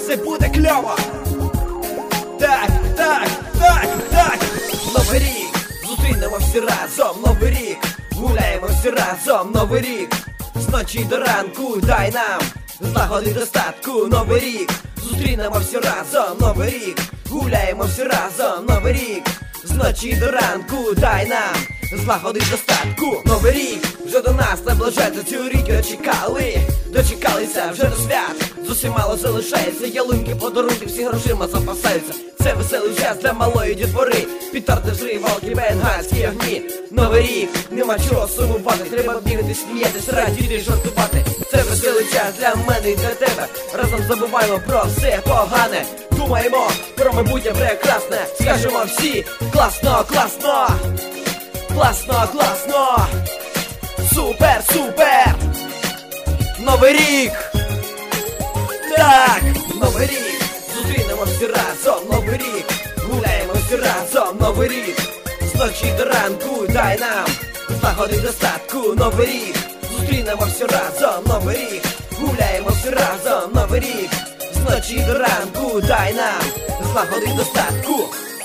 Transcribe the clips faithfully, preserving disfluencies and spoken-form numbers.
все буде кльово. Так, так, так, так. Новий рік, зустрінемо всі разом. Новий рік, гуляємо всі разом. Новий рік, з ночі до ранку, дай нам злагоди достатку. Новий рік, зустрінемо всі разом. Новий рік, гуляємо всі разом. Новий рік, з ночі до ранку, дай нам злагоди достатку. Новий рік вже до нас наближається, цю рік дочекали, дочекалися вже до свят. Зовсім мало залишається, ялинки, подарунки, всі грошима запасаються. Це веселий час для малої дітвори, пітарди, взривалки, бенгальські огні. Новий рік, нема чого сумувати, треба бігати, сміятись, радіти, жартувати. Це веселий час для мене і для тебе, разом забуваємо про все погане. Думаємо про майбутнє прекрасне, скажемо всі класно, класно, класно, класно, супер, супер. Новий рік, так, новий рік, зустрінемо всі разом. Новий рік, гуляємо всі разом. Новий рік, з ночі до ранку, дай нам злагоди достатку. Новий рік, зустрінемо всі разом. Новий рік, гуляємо всі разом. Новий рік, з ночі до ранку, дай нам злагоди достатку.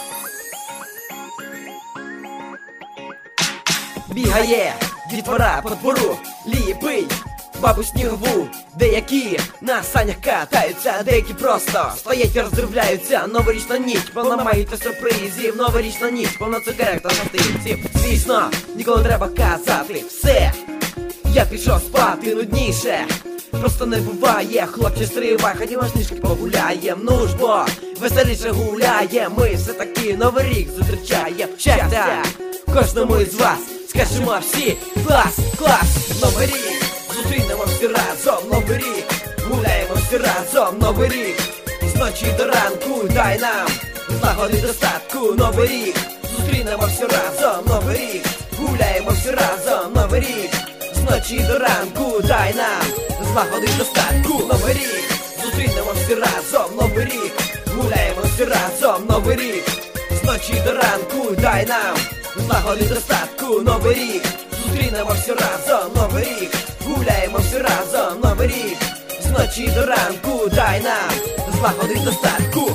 Бігає дітвора по двору, ліпить бабу снігову. Деякі на санях катаються, деякі просто стоять і роздивляються. Новорічна ніч, повна магії та сюрпризів. Новорічна ніч, повна цукерок та гостинців. Звісно, ніколи не треба казати все, я пішов спати, нудніше просто не буває. Хлопче, стривай, ходімо шнижки погуляєм. Ну ж бо, веселіше гуляєм. Ми все таки Новий рік зустрічаєм. Щастя кожному із вас, скажемо всі клас, клас. Новий рік, зустрінемо всі разом. Новий рік, гуляємо всі разом. Новий рік, з ночі до ранку, дай нам злагоди достатку. Новий рік, зустрінемо всі разом. Новий рік, гуляємо всі разом. Новий рік, з ночі до ранку, дай нам злагоди достатку. Новий рік, зустрінемо всі разом. Новий рік, гуляємо всі разом. Новий рік, з ночі до ранку, дай нам злагоди достатку. Новий рік, зустрінемо всі разом. Новий рік, гуляємо всі разом. Новий рік, з ночі до ранку, дай нам злагоди достатку.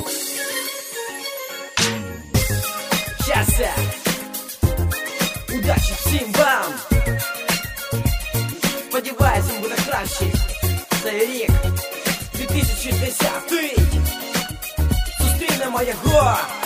Щастя, удачі всім вам. Сподіваюся, буде краще цей рік дві тисячі десятий. Зустрінемо його.